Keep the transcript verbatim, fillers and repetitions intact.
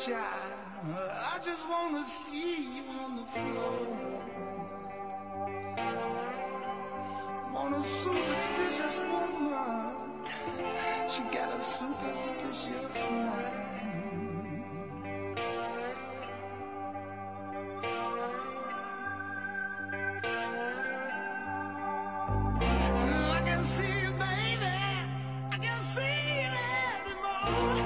child. I just wanna see you on the floor. Want a superstitious woman. She got a superstitious mind. I can see you, baby. I can see you anymore.